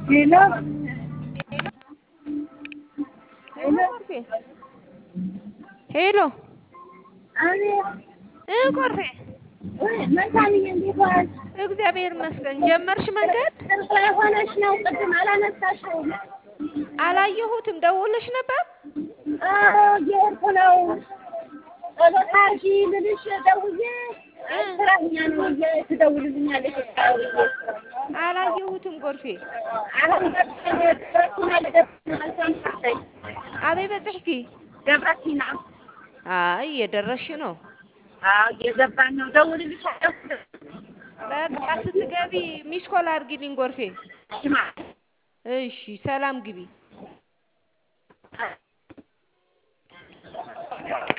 ሄሎ ሄሎ ሄሎ ሄሎ ኮርፌ ሄሎ አቤት ኮርፌ ወይ መሳልዬ እንዴት ዋልሽ? እግዚአብሔር ይመስገን። ጀመርሽ መንገድ? ስልክ ላይ ሆነሽ ነው ቅድም አላነሳሽውም። አላየሁትም። ደውለሽ ነበር? አዎ እየሄድኩ ነው። ጸሎት አድርጊ ልልሽ ደውዬ ስራኛ ነው ትደውልልኛለሽ ብዬሽ አላየሁትም ጎርፌ። አሁን ደረስኩና ልደርስ አልሰማሁትም። አበይ በጽሕኪ? ገባችና አይ እየደረስሽ ነው። አዎ እየገባን ነው። ደውልልሻለሁ። በቃ ስትገቢ ሚስ ኮል አድርጊልኝ ጎርፌ። እሺ ሰላም ግቢ።